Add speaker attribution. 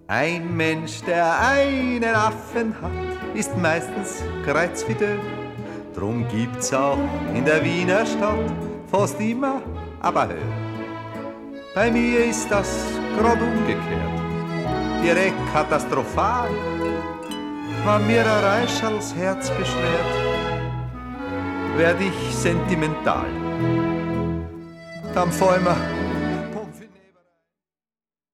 Speaker 1: Ein Mensch, der einen Affen hat, ist meistens kreuzfidel. Drum gibt's auch in der Wiener Stadt fast immer Aberhöhe. Bei mir ist das grad umgekehrt, direkt katastrophal. Wenn mir ein Reischals Herz beschwert, werd ich sentimental. Dann fall mir